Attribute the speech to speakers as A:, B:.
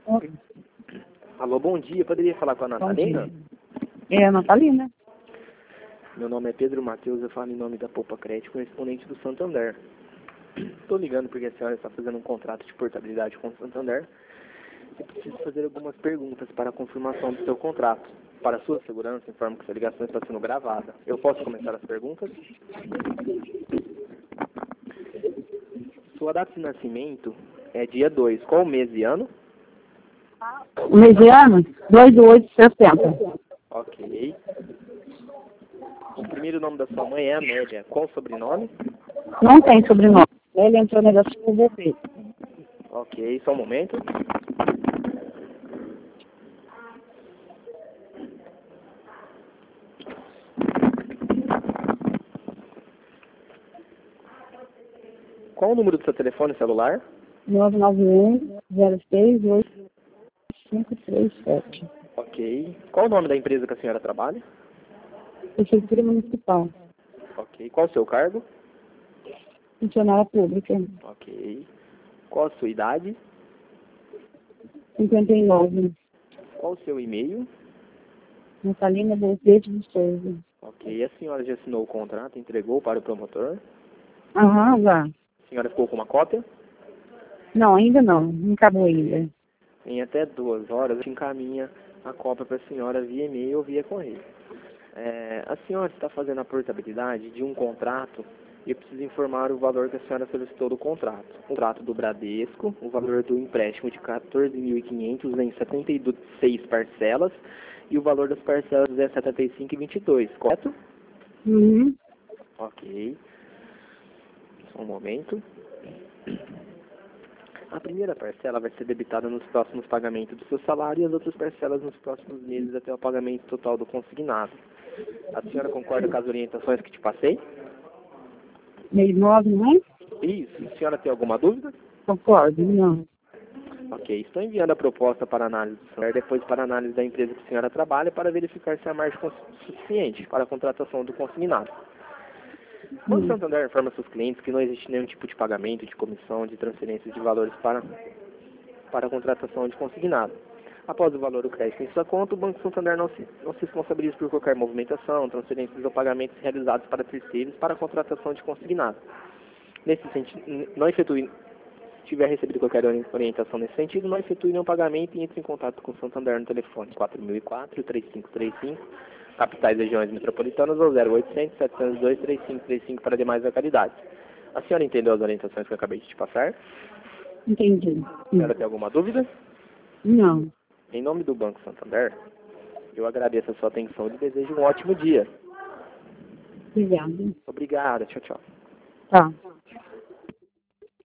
A: Oi.
B: Alô, bom dia. Poderia falar com a
A: Bom
B: Natalina?
A: dia. É a Natalina.
B: Meu nome é Pedro Matheus, eu falo em nome da Poupa Crédito, correspondente do Santander. Estou ligando porque a senhora está fazendo um contrato de portabilidade com o Santander e preciso fazer algumas perguntas para a confirmação do seu contrato. Para sua segurança, informo que sua ligação está sendo gravada. Eu posso começar as perguntas? Sua data de nascimento é dia 2. Qual mês e ano?
A: O mês de ano? 2/8/60.
B: Ok. O primeiro nome da sua mãe é Amélia. Qual o sobrenome?
A: Não tem sobrenome. Ele entrou na da CVP.
B: Ok, só um momento. Qual o número do seu telefone celular?
A: 991-068537.
B: Ok. Qual o nome da empresa que a senhora trabalha?
A: Prefeitura Municipal.
B: Ok. Qual o seu cargo?
A: Funcionária pública.
B: Ok. Qual a sua idade?
A: 59.
B: Qual o seu e-mail?
A: Natalina Bezerra de Souza.
B: Ok. A senhora já assinou o contrato, entregou para o promotor?
A: Aham, já.
B: A senhora ficou com uma cópia?
A: Não, ainda não. Não acabou ainda.
B: Em até 2 horas, a gente encaminha a cópia para a senhora via e-mail ou via correio. A senhora está fazendo a portabilidade de um contrato e eu preciso informar o valor que a senhora solicitou do contrato. O contrato do Bradesco, o valor do empréstimo de 14.500 em 76 parcelas e o valor das parcelas é 75,22, correto?
A: Uhum.
B: Ok. Só um momento. A primeira parcela vai ser debitada nos próximos pagamentos do seu salário e as outras parcelas nos próximos meses até o pagamento total do consignado. A senhora concorda com as orientações que te passei?
A: Mês 9, não é?
B: Isso. A senhora tem alguma dúvida?
A: Concordo, não.
B: Ok. Estou enviando a proposta para análise do Santander, depois para análise da empresa que a senhora trabalha, para verificar se há margem suficiente para a contratação do consignado. O Banco Santander informa seus clientes que não existe nenhum tipo de pagamento, de comissão, de transferência de valores para a contratação de consignado. Após o valor do crédito em sua conta, o Banco Santander não se responsabiliza por qualquer movimentação, transferências ou pagamentos realizados para terceiros para a contratação de consignado. Nesse sentido, não efetue, se tiver recebido qualquer orientação nesse sentido, não efetue nenhum pagamento e entre em contato com o Santander no telefone 4004-3535, capitais e regiões metropolitanas ou 0800-702-3535 para demais localidades. A senhora entendeu as orientações que eu acabei de te passar?
A: Entendi.
B: A senhora tem alguma dúvida?
A: Não.
B: Em nome do Banco Santander, eu agradeço a sua atenção e desejo um ótimo dia.
A: Obrigada.
B: Obrigada. Tchau, tchau.
A: Tá.